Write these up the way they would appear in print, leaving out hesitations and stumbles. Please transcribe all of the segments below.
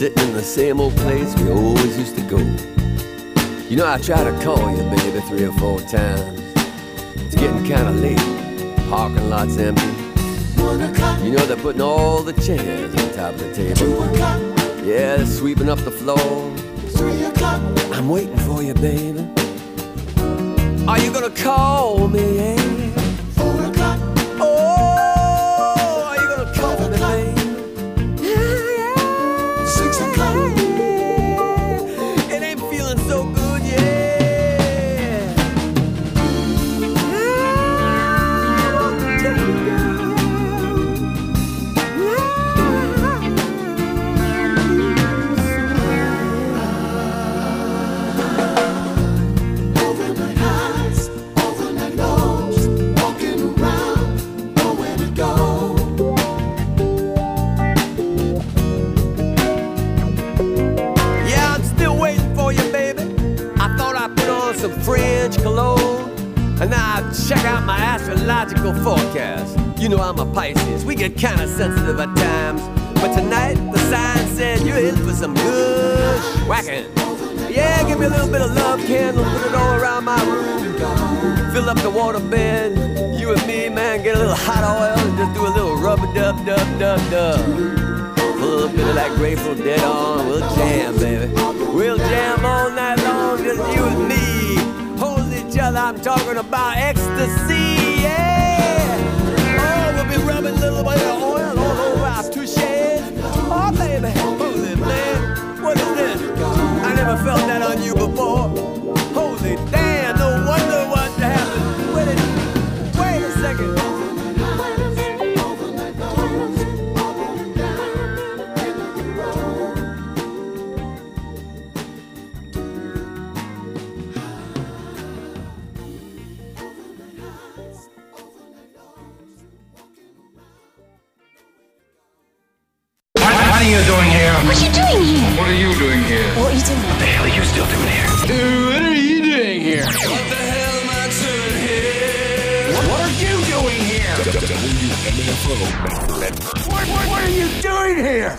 Sitting in the same old place we always used to go. You know, I tried to call you, baby, 3 or 4 times. It's getting kinda late, parking lot's empty. 1 o'clock. You know, they're putting all the chairs on top of the table. 2 o'clock. Yeah, they're sweeping up the floor. 3 o'clock. I'm waiting for you, baby. Are you gonna call me, yeah? 4 o'clock. Oh, are you gonna call me, baby? 6 o'clock. It ain't feeling so good, yeah. Overnight highs, overnight lows, walking around, nowhere to go. Yeah, I'm still waiting for you, baby. I thought I put on some French cologne, and now I check out my astrological forecast. You know I'm a Pisces, we get kinda sensitive at times. But tonight, the sign said you're in for some good whacking. Yeah, give me a little bit of love candle, put it all around my room. Fill up the water bed, you and me, man, get a little hot oil and just do a little rub-a-dub-dub-dub-dub. Put a little bit of that Grateful Dead on, we'll jam, baby. We'll jam all night long, just you and me. Hold each other, I'm talking about ecstasy, yeah. Oh, we'll be rubbing a little bit of oil all over our touches. Oh, baby, holy man, what is this? I never felt that on you before. Holy damn, no wonder what happened. Wait a second. Overnight lows, up and down, end of the road. Overnight highs, overnight lows, walking around. What are you doing here? What are you doing here? What are you doing here? What are you doing? What the hell are you still doing here? What are you doing here? What the hell am I doing here? What are you doing here? What are you doing here?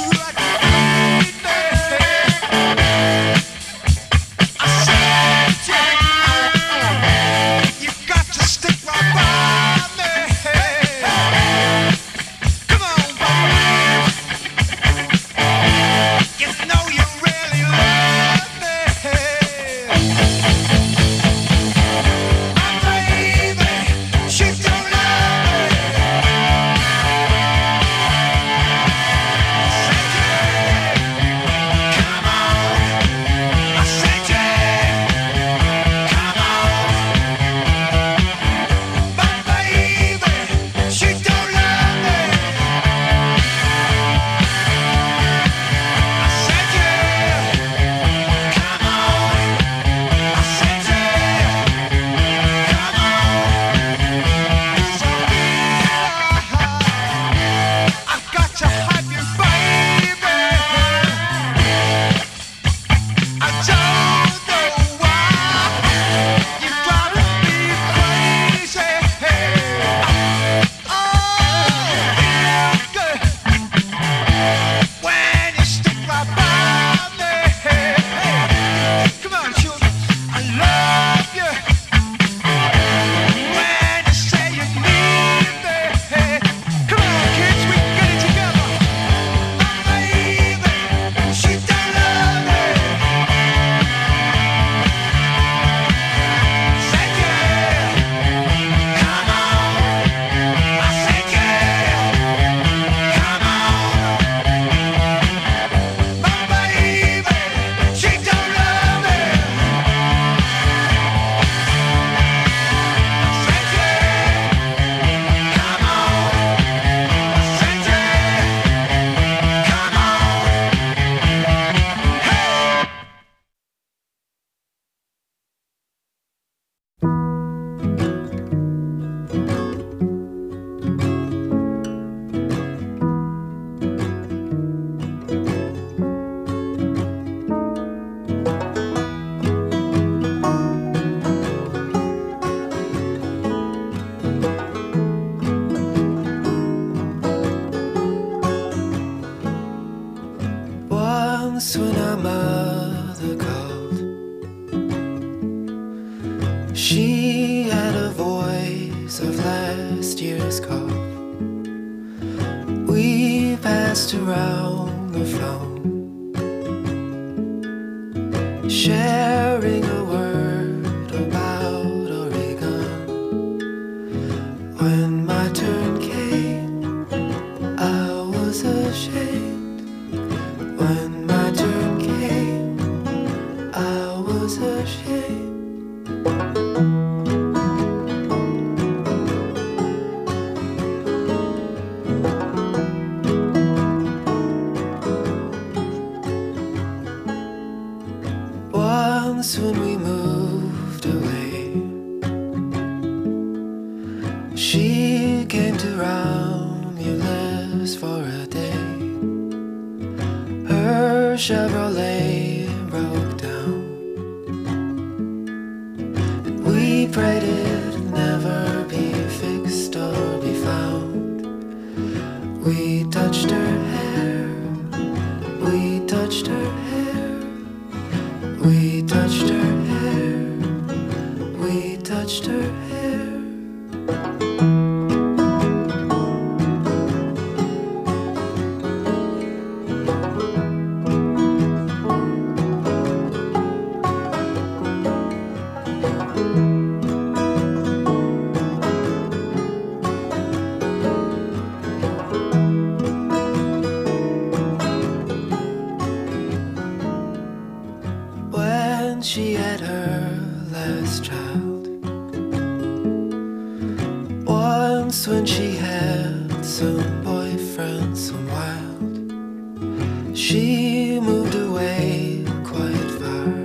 once when our mother called, she had a voice of last year's cough. We passed around the phone, sharing a word about Oregon. When my turn came, I was ashamed. When my turn came, I was ashamed. Once when we moved away, she came to Romulus for a day. Her Chevrolet broke down, and we prayed it'd never be fixed or be found. We touched her hair, we touched her hair, we touched her hair, we touched her hair. When she had her last child, once when she had some boyfriend, some wild, she moved away quite far.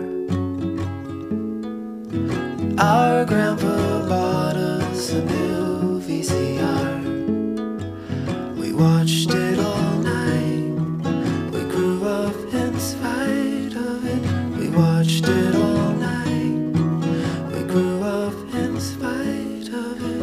Our grandpa bought us a new VCR. We watched it all night. We grew up in spite of it. We watched it all night. We grew up in spite of it.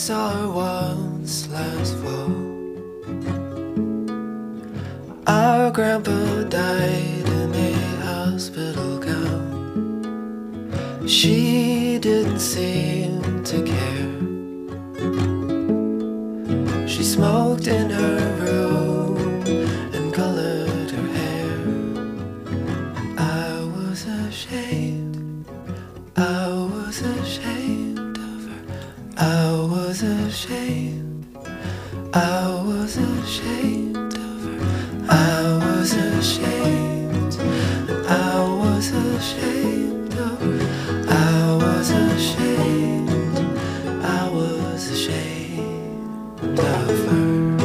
saw her once last fall. Our grandpa died in a hospital gown. She didn't seem to care. She smoked in her room and colored her hair. I was ashamed, I was ashamed of her. I was ashamed, I was ashamed of her. I was ashamed, I was ashamed of her. I was ashamed, I was ashamed of her.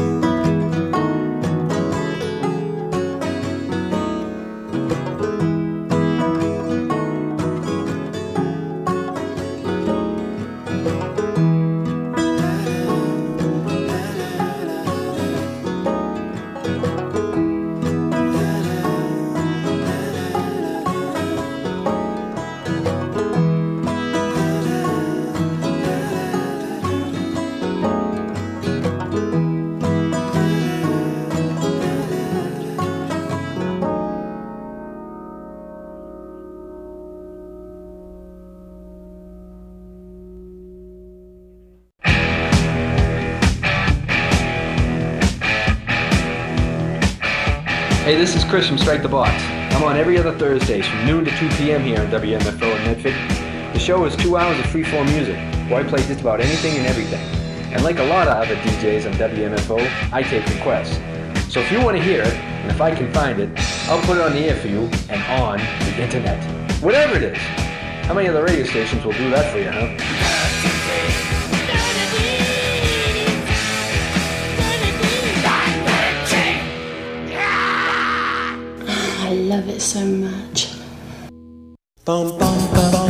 Hey, this is Chris from Strike the Box. I'm on every other Thursdays from noon to 2 p.m. here on WMFO in Medford. The show is 2 hours of freeform music, where I play just about anything and everything. And like a lot of other DJs on WMFO, I take requests. So if you want to hear it, and if I can find it, I'll put it on the air for you and on the internet. Whatever it is. How many other radio stations will do that for you, huh? I love it so much. Bum, bum, bum, bum.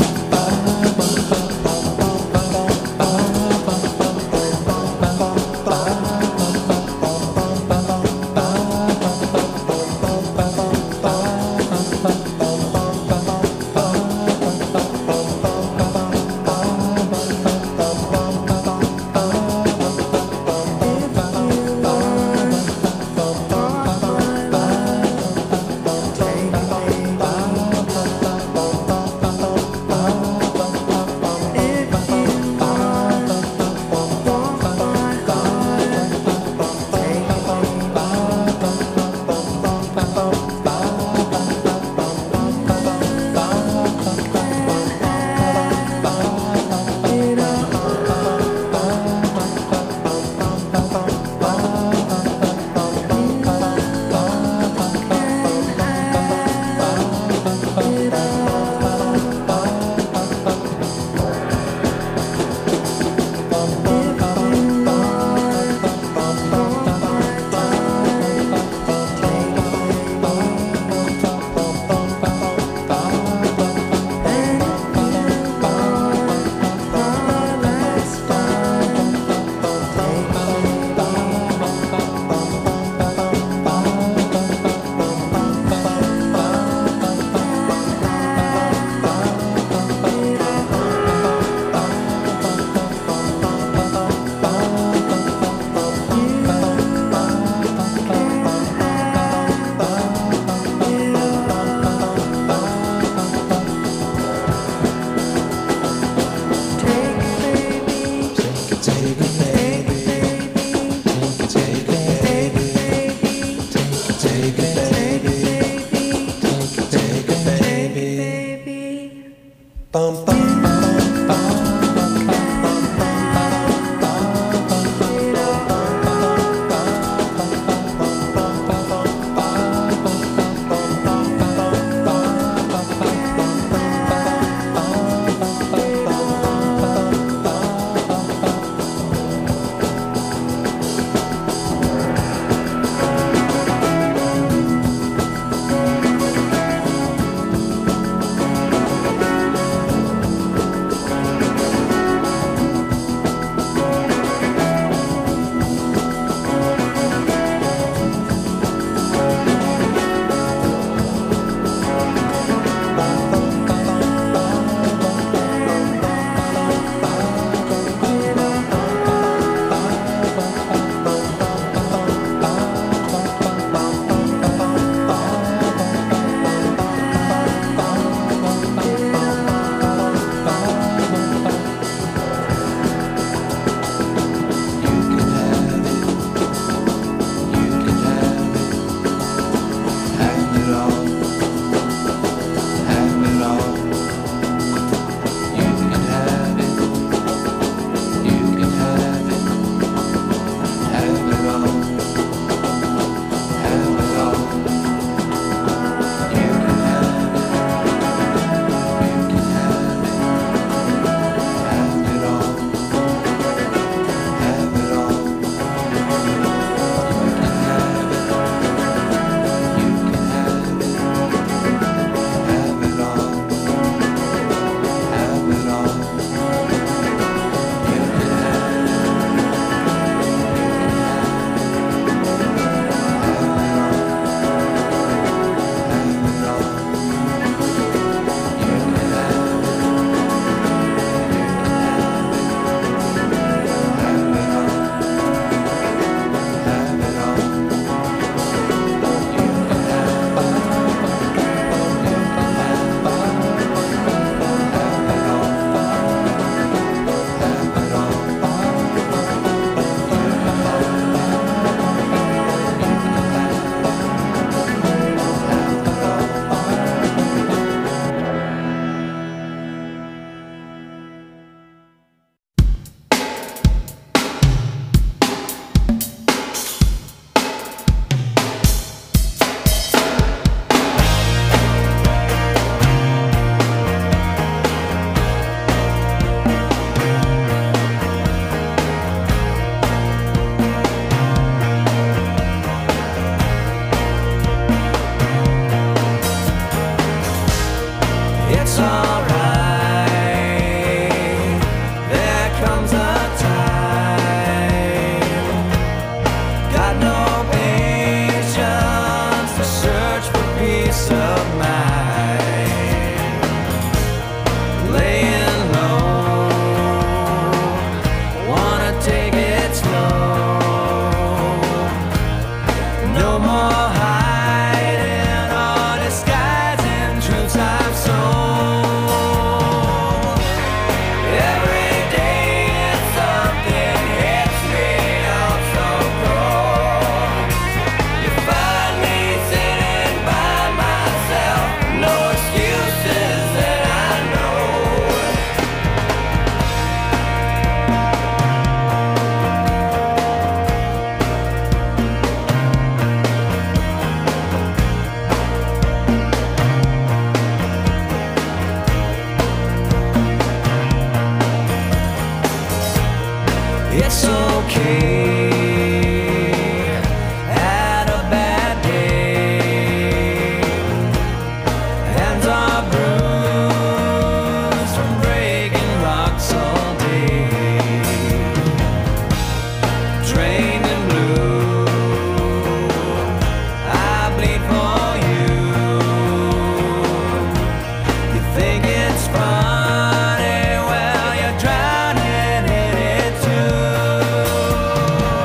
it's okay. Had a bad day. Hands are bruised from breaking rocks all day. Trained in blue, I bleed for you. You think it's funny, well you're drowning in it too.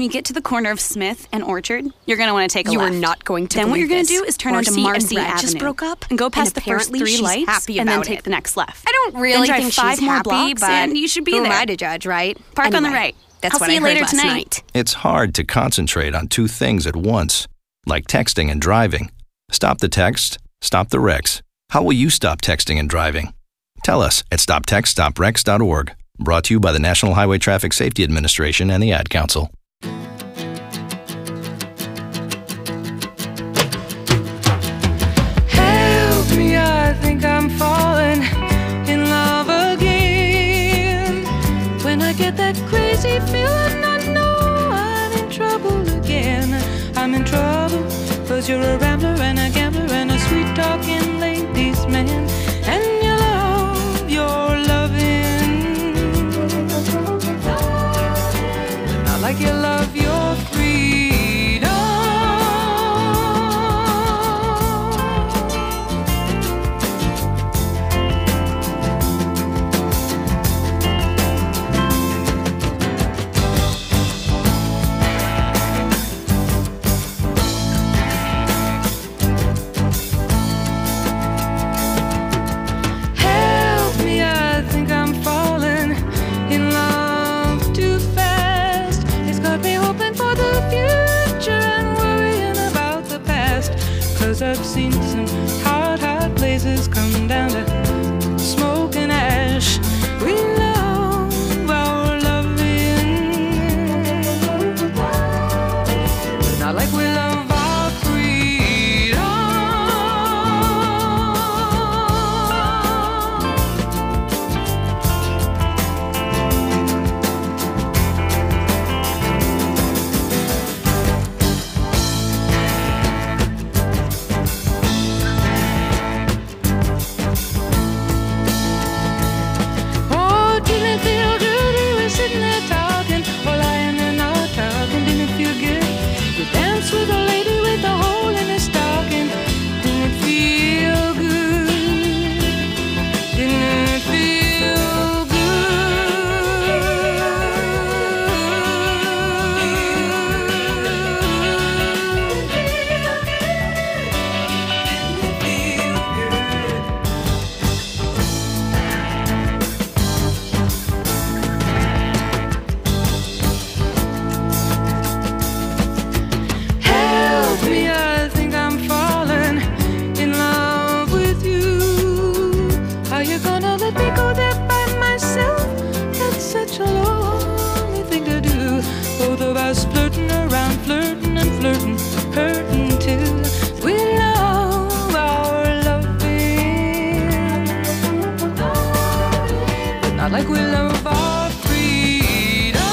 when you get to the corner of Smith and Orchard, you're going to want to take a left. You are not going to Then what believe you're going to this. do is turn onto Marcy and Brad Avenue. just broke up, and go past the first apparently 3 she's lights happy and then about take it. the next left. I don't really then drive think 5 she's more happy, blocks but and you should be who there. am I to judge, right? Park on the Anyway, right. That's I'll what see I you heard later last tonight. night. It's hard to concentrate on 2 things at once, like texting and driving. Stop the text, stop the wrecks. How will you stop texting and driving? Tell us at stoptextstoprex.org. Brought to you by the National Highway Traffic Safety Administration and the Ad Council. Help me, I think I'm falling in love again. When I get that crazy feeling, I know I'm in trouble again. I'm in trouble, 'cause you're a rambler and a gambler and a sweet-talking ladies' man. And you love your loving, not like you love your freedom. Help me, I think I'm falling in love too fast. It's got me hoping for the future and worrying about the past. 'Cause I've seen some hot, hot places come down to smoke and ash. We love our loving, not like we love our freedom. Oh, didn't it feel good? We were sitting there talking, or lying there not talking. Didn't it feel good? You danced with a lady with a hole in her stocking. Didn't it feel good? Didn't it feel Help me, I think I'm falling in love with you. Are you gonna let me go there by myself? That's such a lonely thing to do. Both of us flirting around, flirting and flirting, hurting too. We love our loving, but not like we love our freedom.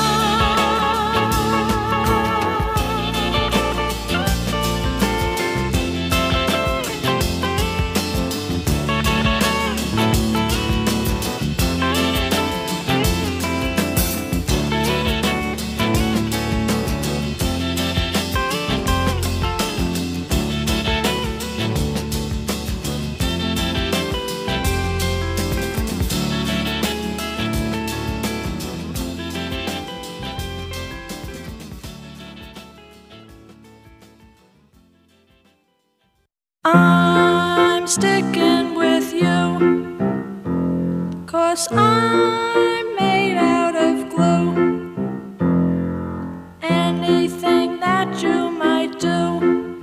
I'm sticking with you, 'cause I'm made out of glue. Anything that you might do,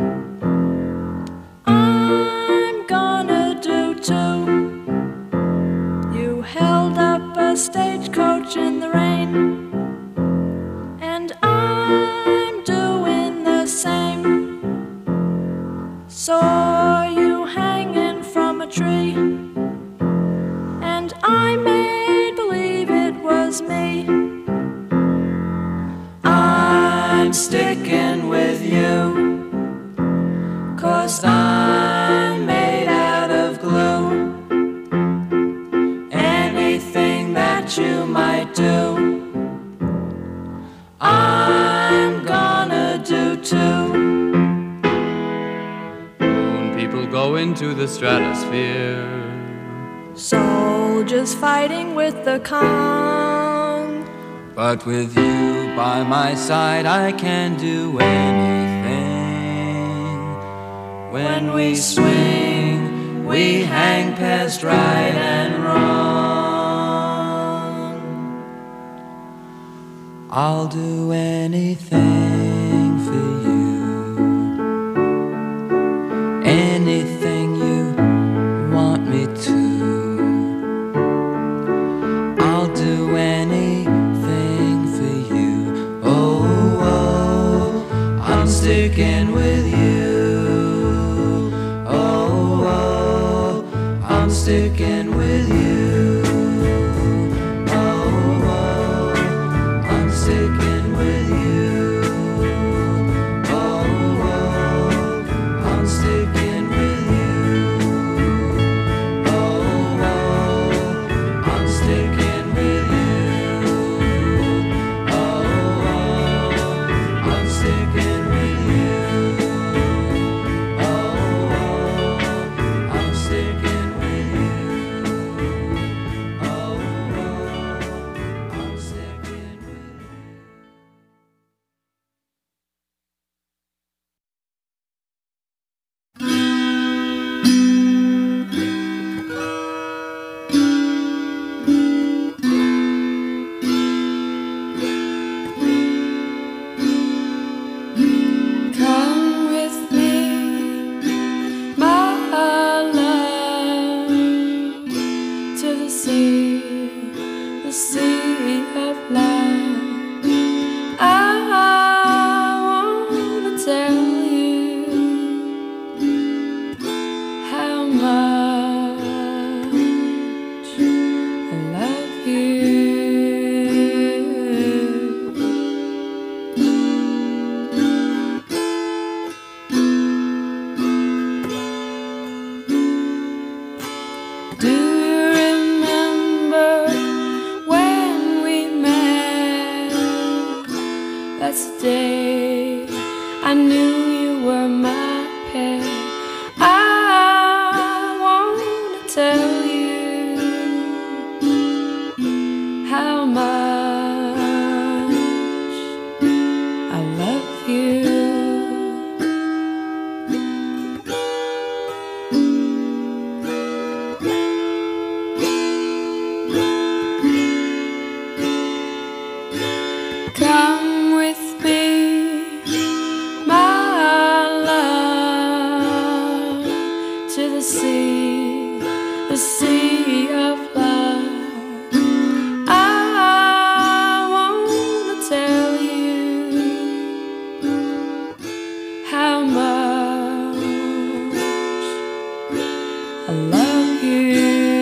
I'm gonna do too. You held up a stagecoach in the rain, and I'm doing the same. Saw you hanging from a tree, and I made believe it was me. I'm sticking with you, 'cause I'm made out of glue. Anything that you might do, I'm gonna do too. People go into the stratosphere. Soldiers fighting with the Kong. But with you By my side I can do anything. When we swing, we hang past right and wrong. I'll do anything for you. Anything you want me to. I'll do anything for you. Oh, oh, I'm sticking with you. Oh, oh, I'm sticking with you. Oh, oh, I'm sticking with you. Oh, oh, I'm sticking with you. Oh, oh, I'm sticking with you. Oh, oh, I'm sticking with you. Oh, oh, I'm sticking with you. Oh, oh, I'm sticking with you. Come with me, my love, to the sea of love. I wanna tell you how much I love you. Do you remember when we met? That's the day I knew you were my pet. I wanna tell you how much I love you. Come with me, my love, to the sea of love. I wanna tell you how much I love you.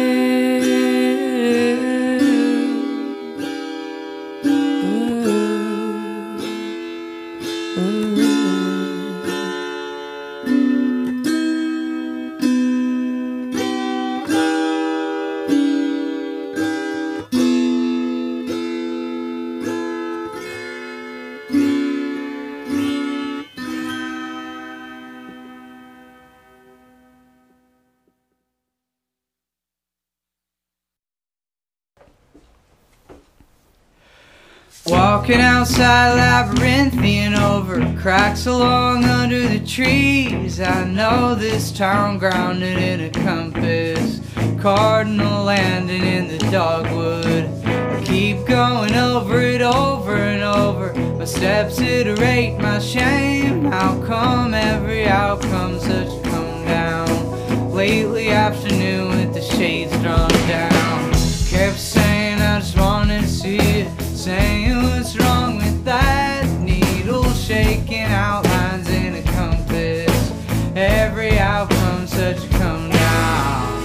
Walking outside labyrinthian over cracks along under the trees. I know this town grounded in a compass, cardinal landing in the dogwood. I keep going over it over and over. My steps iterate my shame. How come every outcome's such a come down? Lately afternoon with the shades drawn down. Kept saying I just wanted to see it. Saying what's wrong with that needle, shaking outlines in a compass. Every outcome such a come down.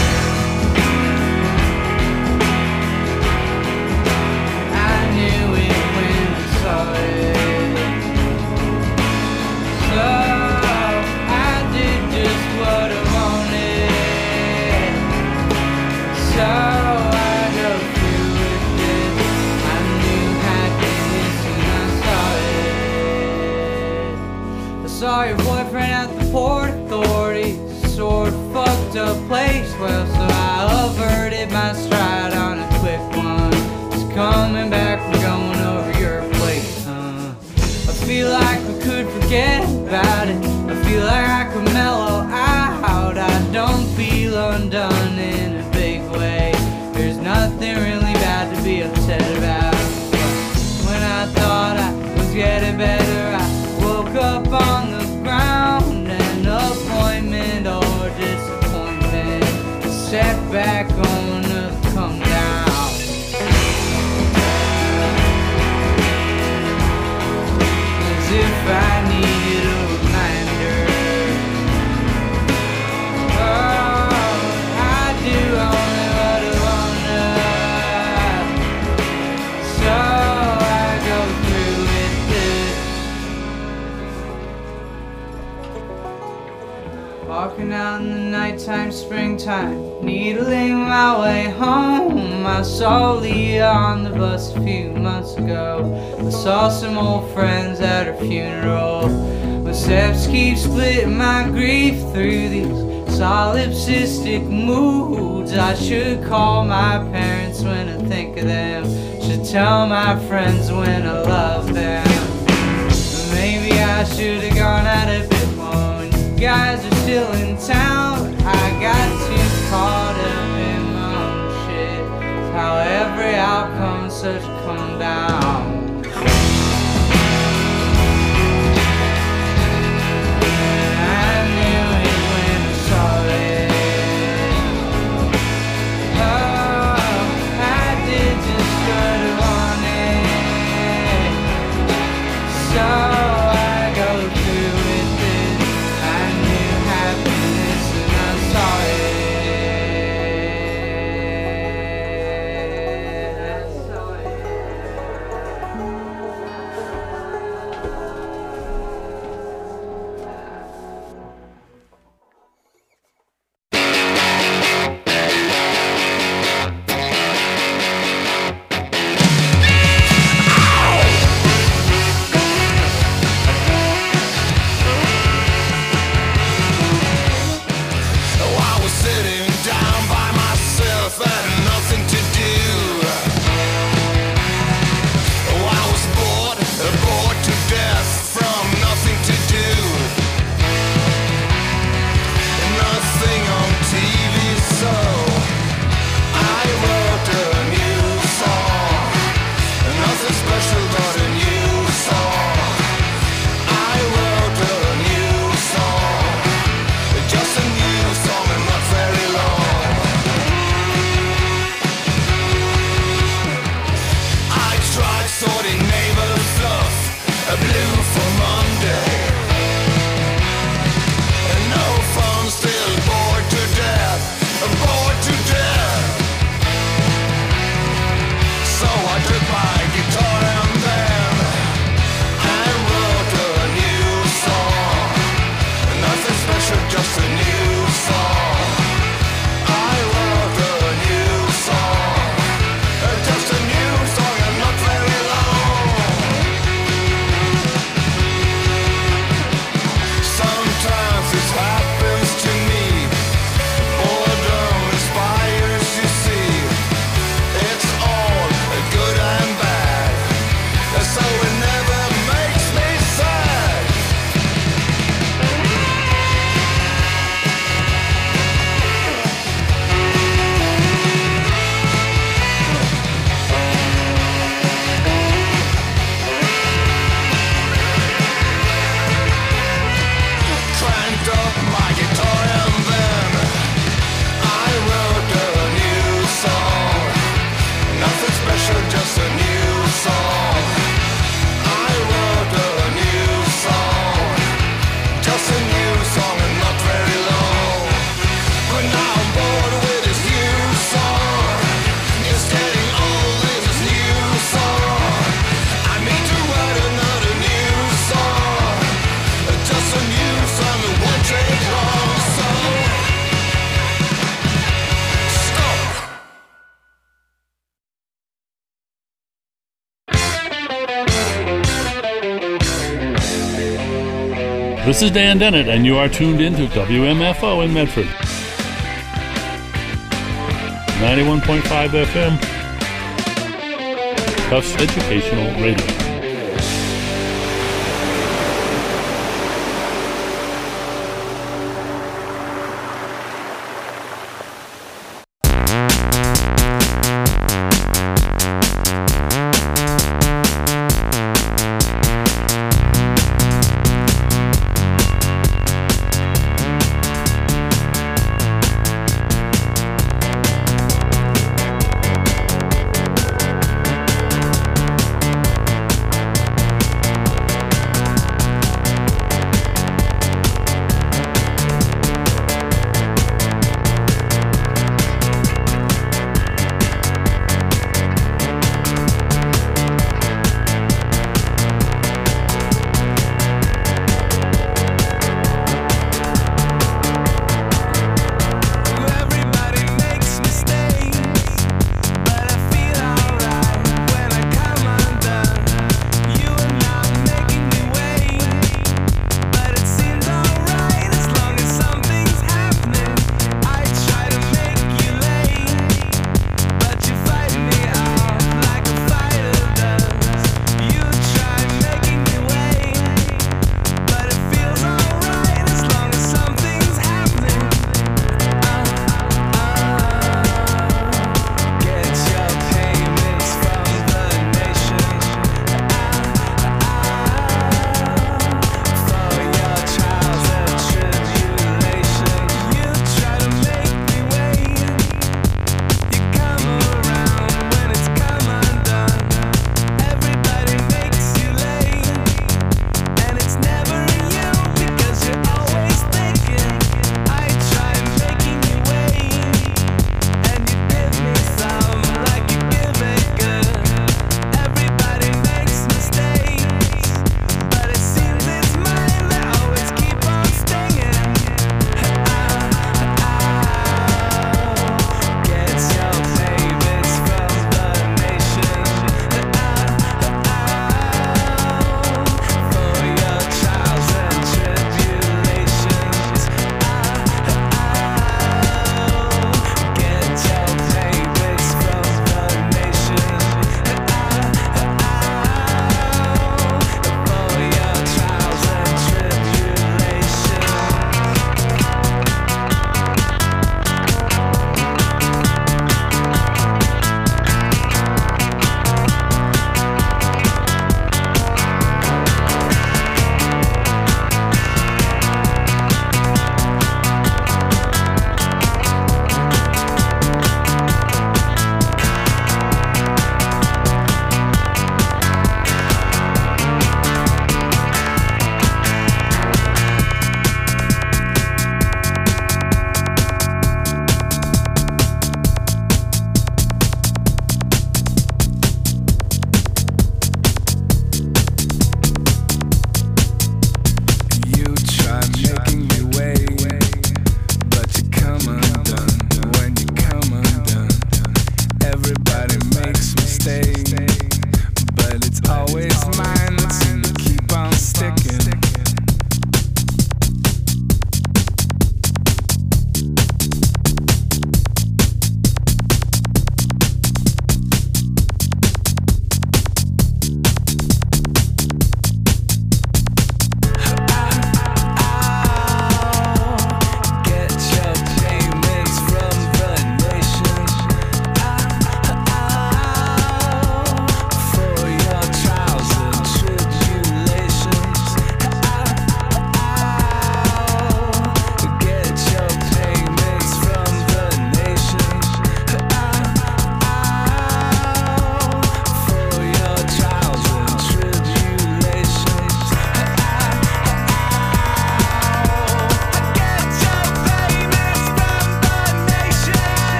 I knew it when I saw it. So I did just what I wanted. So I drove through with it. I knew happiness when I saw it. I saw your boyfriend at the Port Authority, sort of fucked up place. Well, so I averted my stride on a quick one. Just coming back from going over your place. forget about it. I feel like I could mellow out. I don't feel undone in a big way. There's nothing really bad to be upset about. When I thought I was getting better, I woke up on the ground. An appointment or disappointment, a setback on to come down. As if I needed a reminder. Oh, I do only what I wanna. So I go through with this. Walking out in the nighttime, springtime, needling my way home. I saw Leah on the bus a few months ago. I saw some old friends at her funeral. My steps keep splitting my grief through these solipsistic moods. I should call my parents when I think of them. Should tell my friends when I love them. Maybe I should have gone out a bit more. When you guys are still in town, I got too caught up in my own shit. It's how every outcome's such a come down. This is Dan Dennett, and you are tuned in to WMFO in Medford. 91.5 FM. Tufts Educational Radio.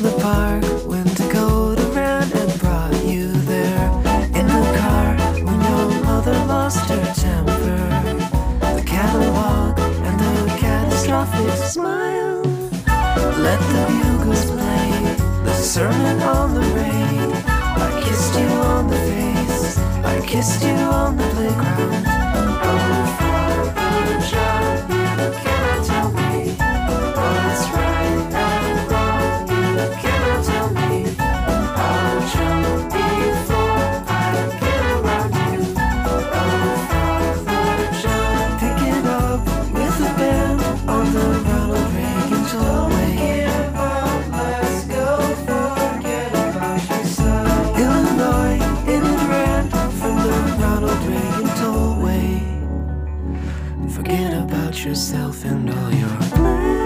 the park when Dakota ran and brought you there. In the car when your mother lost her temper. The catalog and the catastrophic smile. Let the bugles play the sermon on the rain. I kissed you on the face, I kissed you on the playground. Oh, Father John, you cannot tell me what's right and wrong. You cannot tell me how drunk before I get around you. Oh, Father John, pick it up with the band on the Ronald Reagan tollway. Let's go forget about yourself. Illinois, in and ran from the Ronald Reagan tollway. Forget about yourself and all your plans.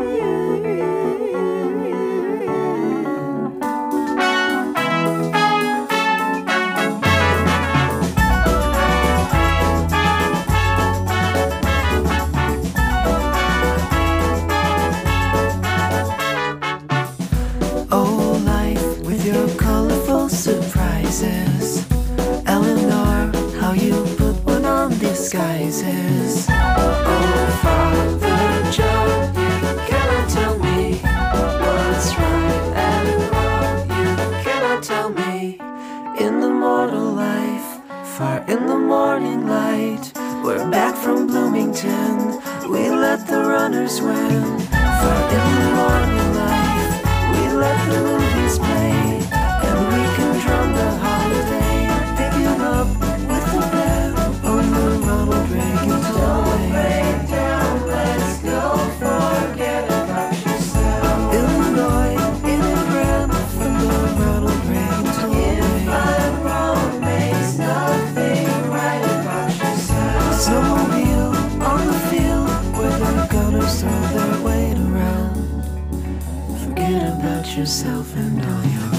Oh, life with your colorful surprises. Eleanor, how you put one on disguises. Oh, Father John, you cannot tell me what's right and wrong. You cannot tell me. In the mortal life, far in the morning light, we're back from Bloomington. We let the runners win. Far in the morning life, we let the movies play, and we can drum the holiday. Pick it up with the band on the Ronald Reagan tollway. Let's go forget about yourself. Illinois, in and ran from the Ronald Reagan tollway. If I'm wrong, makes nothing right about yourself. Snowmobile on the field where the gunners throw their weight around. Forget about yourself and all your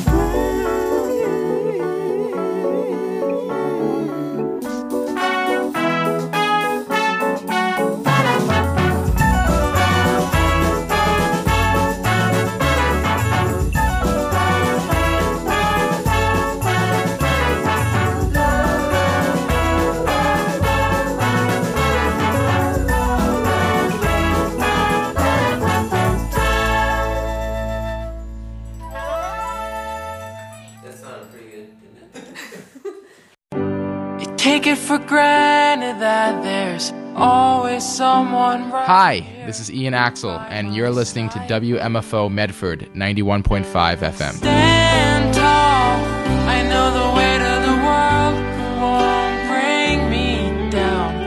Take it for granted that there's always someone right. Hi, this is Ian Axel, and you're listening to WMFO Medford 91.5 FM. Stand tall. I know the weight of the world won't bring me down.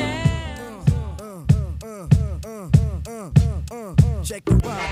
Check the rock.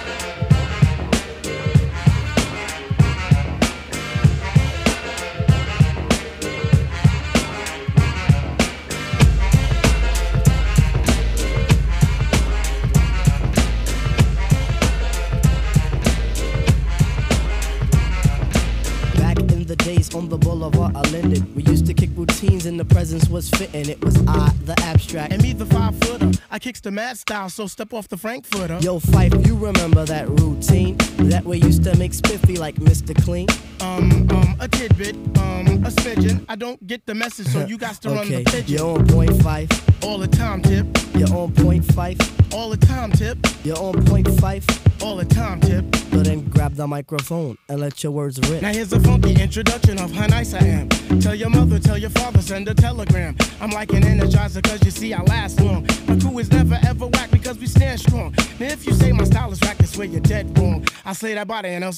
On the boulevard I lended. We used to kick routines and the presence was fitting. It was I, the abstract. And me, the 5-footer. I kicks the mad style, so step off the Frankfurter. Yo, Fife, you remember that routine? That we used to make spiffy like Mr. Clean? A tidbit, a smidgen. I don't get the message, so you got to run the pigeon. You're on point, Fife. All the time, Tip. You're on point, Fife. All the time, Tip. You're on point, Fife. All the time, Tip. So then grab the microphone and let your words rip. Now here's a funky introduction of how nice I am. Tell your mother, tell your father, send a telegram. I'm like an energizer cause you see I last long. My crew is never ever whack because we stand strong. Now if you say my style is whack, that's where you're dead wrong. I slay that body and else